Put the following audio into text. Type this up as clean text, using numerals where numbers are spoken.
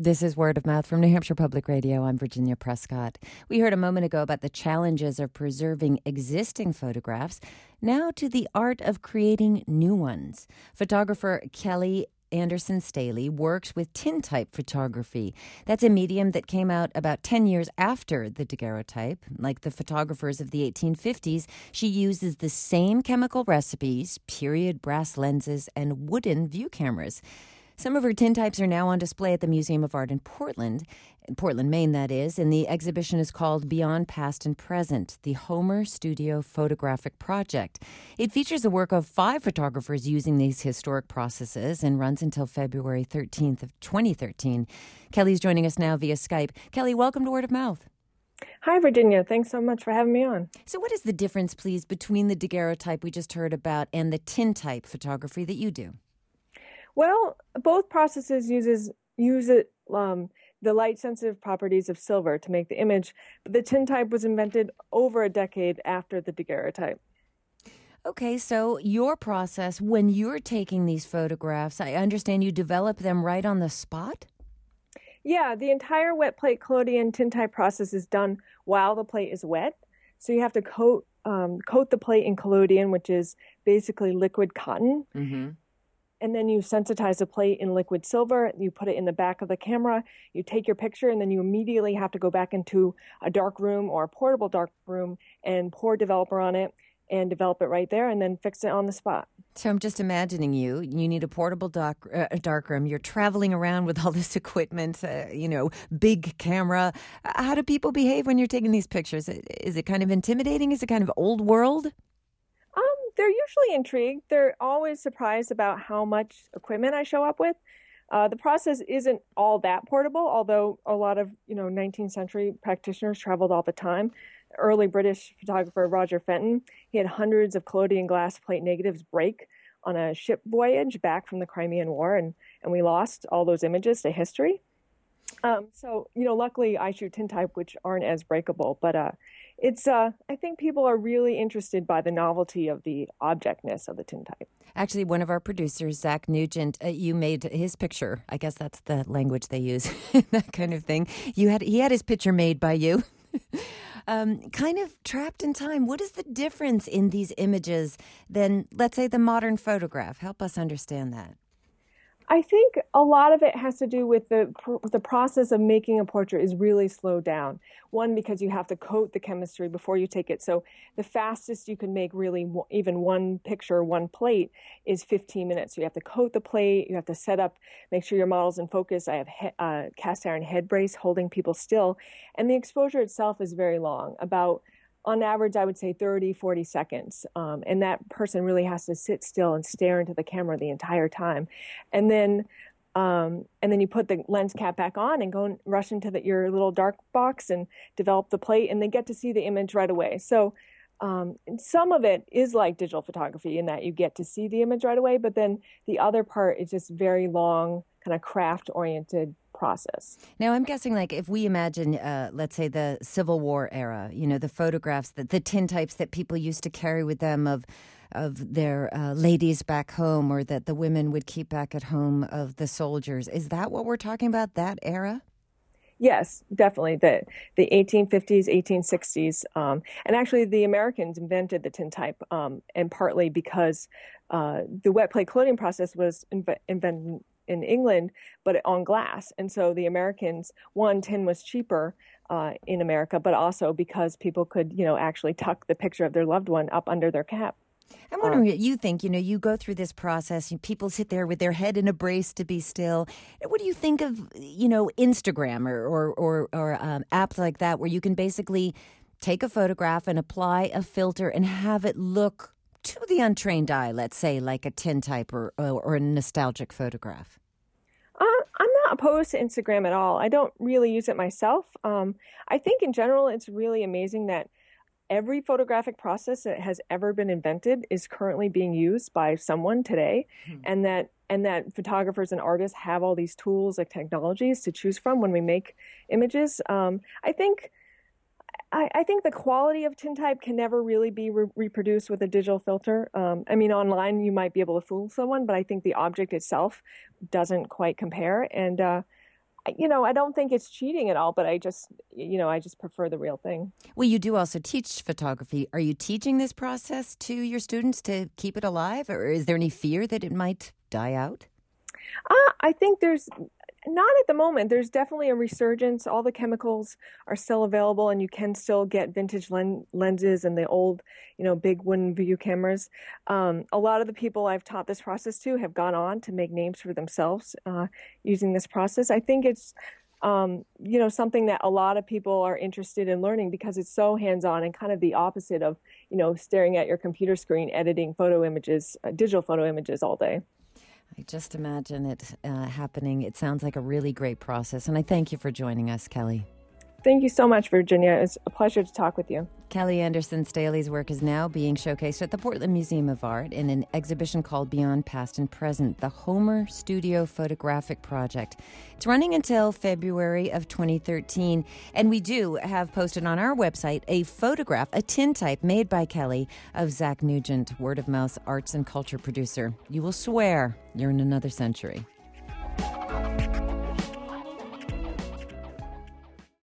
This is Word of Mouth from New Hampshire Public Radio. I'm Virginia Prescott. We heard a moment ago about the challenges of preserving existing photographs. Now to the art of creating new ones. Photographer Kelly Anderson Staley works with tintype photography. That's a medium that came out about 10 years after the daguerreotype. Like the photographers of the 1850s, she uses the same chemical recipes, period brass lenses, and wooden view cameras. Some of her tintypes are now on display at the Museum of Art in Portland, Maine, that is, and the exhibition is called Beyond Past and Present, the Homer Studio Photographic Project. It features the work of 5 photographers using these historic processes and runs until February 13th of 2013. Kelly's joining us now via Skype. Kelly, welcome to Word of Mouth. Hi, Virginia. Thanks so much for having me on. So what is the difference, please, between the daguerreotype we just heard about and the tintype photography that you do? Well, both processes use the light-sensitive properties of silver to make the image, but the tintype was invented over a decade after the daguerreotype. Okay, so your process, when you're taking these photographs, I understand you develop them right on the spot? Yeah, the entire wet plate collodion tintype process is done while the plate is wet. So you have to coat the plate in collodion, which is basically liquid cotton. Mm-hmm. And then you sensitize the plate in liquid silver. You put it in the back of the camera. You take your picture, and then you immediately have to go back into a dark room or a portable dark room and pour developer on it and develop it right there and then fix it on the spot. So I'm just imagining you need a portable dark room. You're traveling around with all this equipment, big camera. How do people behave when you're taking these pictures? Is it kind of intimidating? Is it kind of old world? They're usually intrigued. They're always surprised about how much equipment I show up with. The process isn't all that portable, although a lot of 19th century practitioners traveled all the time. Early British photographer Roger Fenton, he had hundreds of collodion glass plate negatives break on a ship voyage back from the Crimean War, and we lost all those images to history. Luckily I shoot tintype, which aren't as breakable, but I think people are really interested by the novelty of the objectness of the tintype. Actually, one of our producers, Zach Nugent, you made his picture. I guess that's the language they use, that kind of thing. He had his picture made by you. Kind of trapped in time. What is the difference in these images than, let's say, the modern photograph? Help us understand that. I think a lot of it has to do with the process of making a portrait is really slowed down. One, because you have to coat the chemistry before you take it. So the fastest you can make really even one picture, one plate, is 15 minutes. So you have to coat the plate, you have to set up, make sure your model's in focus. I have cast iron head brace holding people still. And the exposure itself is very long, on average, I would say 30, 40 seconds. And that person really has to sit still and stare into the camera the entire time. And then you put the lens cap back on and go and rush into your little dark box and develop the plate, and they get to see the image right away. So some of it is like digital photography in that you get to see the image right away, but then the other part is just very long, kind of craft-oriented process. Now, I'm guessing, like, if we imagine, let's say, the Civil War era, the photographs, the tintypes that people used to carry with them of their ladies back home, or that the women would keep back at home of the soldiers. Is that what we're talking about, that era? Yes, definitely. The 1850s, 1860s. And actually, the Americans invented the tintype, and partly because the wet plate collodion process was invented in England, but on glass. And so the Americans, one, tin was cheaper in America, but also because people could, actually tuck the picture of their loved one up under their cap. I'm wondering what you think. You go through this process, people sit there with their head in a brace to be still. What do you think of, Instagram or apps like that, where you can basically take a photograph and apply a filter and have it look to the untrained eye, let's say, like a tintype or a nostalgic photograph? I'm not opposed to Instagram at all. I don't really use it myself. I think in general, it's really amazing that every photographic process that has ever been invented is currently being used by someone today, and that photographers and artists have all these tools and technologies to choose from when we make images. I think the quality of tintype can never really be reproduced with a digital filter. Online you might be able to fool someone, but I think the object itself doesn't quite compare. And I don't think it's cheating at all, but I just prefer the real thing. Well, you do also teach photography. Are you teaching this process to your students to keep it alive, or is there any fear that it might die out? I think there's not at the moment. There's definitely a resurgence. All the chemicals are still available, and you can still get vintage lenses and the old, big wooden view cameras. A lot of the people I've taught this process to have gone on to make names for themselves using this process. I think it's something that a lot of people are interested in learning because it's so hands-on and kind of the opposite of, staring at your computer screen, editing photo images, digital photo images all day. I just imagine it happening. It sounds like a really great process, and I thank you for joining us, Kelly. Thank you so much, Virginia. It's a pleasure to talk with you. Kelly Anderson Staley's work is now being showcased at the Portland Museum of Art in an exhibition called Beyond Past and Present, the Homer Studio Photographic Project. It's running until February of 2013, and we do have posted on our website a photograph, a tintype made by Kelly of Zach Nugent, word of mouth arts and culture producer. You will swear you're in another century.